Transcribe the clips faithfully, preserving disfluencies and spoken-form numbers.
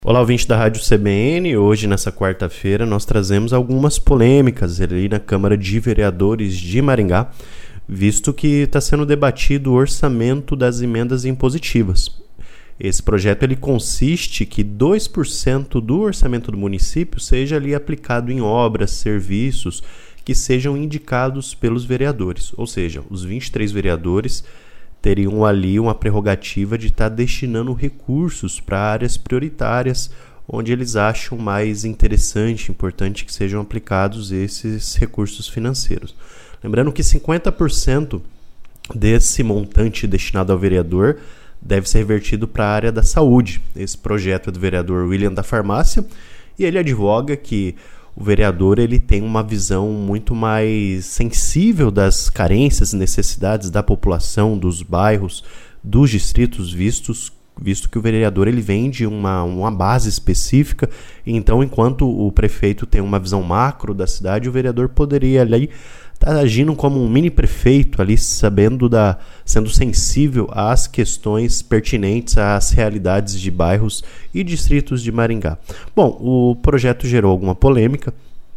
Olá, ouvinte da Rádio C B N. Hoje, nessa quarta-feira, nós trazemos algumas polêmicas ali na Câmara de Vereadores de Maringá, visto que está sendo debatido o orçamento das emendas impositivas. Esse projeto ele consiste que dois por cento do orçamento do município seja ali aplicado em obras, serviços que sejam indicados pelos vereadores, ou seja, os vinte e três vereadores teriam ali uma prerrogativa de estar destinando recursos para áreas prioritárias, onde eles acham mais interessante, importante que sejam aplicados esses recursos financeiros. Lembrando que cinquenta por cento desse montante destinado ao vereador deve ser revertido para a área da saúde. Esse projeto é do vereador William da Farmácia e ele advoga que o vereador ele tem uma visão muito mais sensível das carências e necessidades da população, dos bairros, dos distritos vistos, visto que o vereador ele vem de uma, uma base específica. Então, enquanto o prefeito tem uma visão macro da cidade, o vereador poderia ali estar agindo como um mini prefeito ali, sabendo da, sendo sensível às questões pertinentes às realidades de bairros e distritos de Maringá. Bom, o projeto gerou alguma polêmica,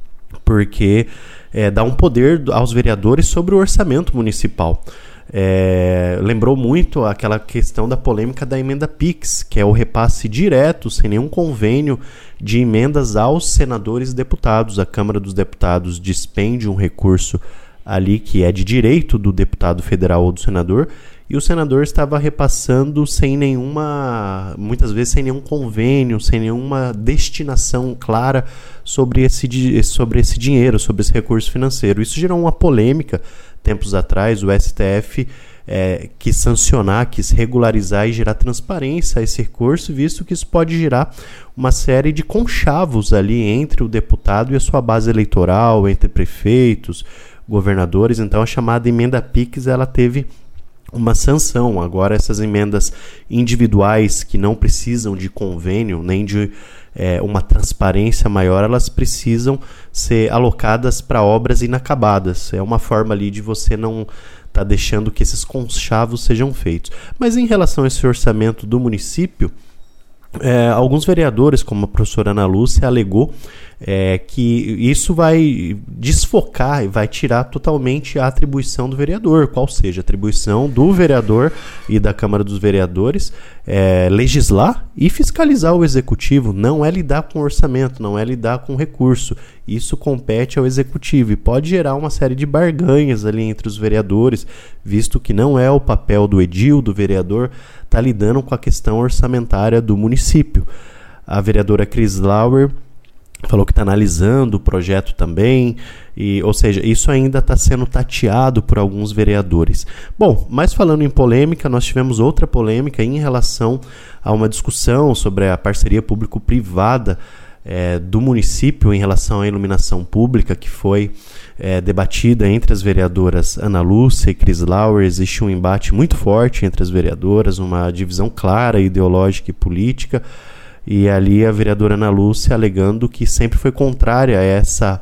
porque é, dá um poder aos vereadores sobre o orçamento municipal. É, lembrou muito aquela questão da polêmica da emenda Pix, que é o repasse direto, sem nenhum convênio, de emendas aos senadores e deputados. A Câmara dos Deputados despende um recurso ali que é de direito do deputado federal ou do senador, e o senador estava repassando sem nenhuma, muitas vezes sem nenhum convênio, sem nenhuma destinação clara sobre esse, sobre esse dinheiro, sobre esse recurso financeiro. Isso gerou uma polêmica. Tempos atrás, o S T F é, quis sancionar, quis regularizar e gerar transparência a esse recurso, visto que isso pode gerar uma série de conchavos ali entre o deputado e a sua base eleitoral, entre prefeitos, governadores. Então, a chamada emenda Pix, ela teve uma sanção. Agora, essas emendas individuais que não precisam de convênio, nem de é, uma transparência maior, elas precisam ser alocadas para obras inacabadas. É uma forma ali de você não estar tá deixando que esses conchavos sejam feitos. Mas em relação a esse orçamento do município, é, alguns vereadores, como a professora Ana Lúcia, alegou é, que isso vai desfocar e vai tirar totalmente a atribuição do vereador, qual seja a atribuição do vereador e da Câmara dos Vereadores é, legislar e fiscalizar o executivo. Não é lidar com orçamento, não é lidar com recurso. Isso compete ao executivo e pode gerar uma série de barganhas ali entre os vereadores, visto que não é o papel do edil, do vereador, estar tá lidando com a questão orçamentária do município. A vereadora Cris Lauer falou que está analisando o projeto também, e, ou seja, isso ainda está sendo tateado por alguns vereadores. Bom, mas falando em polêmica, nós tivemos outra polêmica em relação a uma discussão sobre a parceria público-privada é, do município em relação à iluminação pública, que foi é, debatida entre as vereadoras Ana Lúcia e Cris Lauer. Existe um embate muito forte entre as vereadoras, uma divisão clara, ideológica e política. E ali a vereadora Ana Lúcia alegando que sempre foi contrária a essa,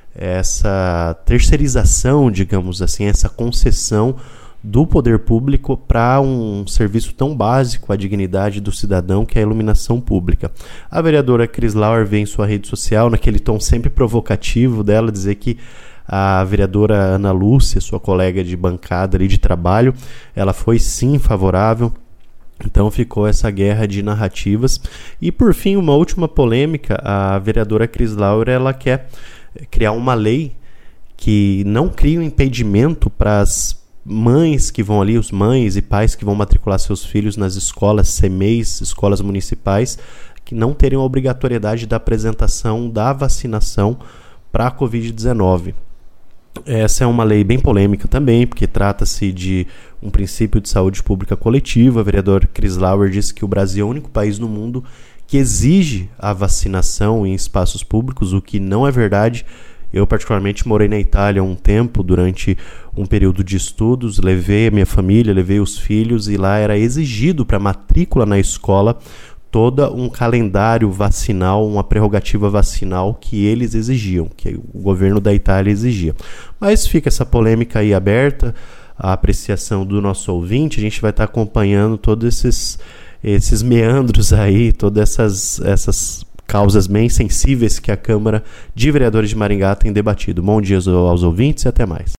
essa terceirização, digamos assim, essa concessão do poder público para um serviço tão básico à dignidade do cidadão, que é a iluminação pública. A vereadora Cris Lauer veio em sua rede social, naquele tom sempre provocativo dela, dizer que a vereadora Ana Lúcia, sua colega de bancada ali de trabalho, ela foi sim favorável. Então ficou essa guerra de narrativas. E por fim, uma última polêmica, a vereadora Cris Lauer, ela quer criar uma lei que não crie um impedimento para as mães que vão ali, os mães e pais que vão matricular seus filhos nas escolas C M E I s, escolas municipais, que não teriam a obrigatoriedade da apresentação da vacinação para a covid dezenove. Essa é uma lei bem polêmica também, porque trata-se de um princípio de saúde pública coletiva. A vereadora Cris Lauer disse que o Brasil é o único país no mundo que exige a vacinação em espaços públicos, o que não é verdade. Eu, particularmente, morei na Itália há um tempo, durante um período de estudos, levei a minha família, levei os filhos, e lá era exigido para matrícula na escola todo um calendário vacinal, uma prerrogativa vacinal que eles exigiam, que o governo da Itália exigia. Mas fica essa polêmica aí aberta, a apreciação do nosso ouvinte. A gente vai estar acompanhando todos esses esses meandros aí, todas essas, essas causas bem sensíveis que a Câmara de Vereadores de Maringá tem debatido. Bom dia aos ouvintes e até mais.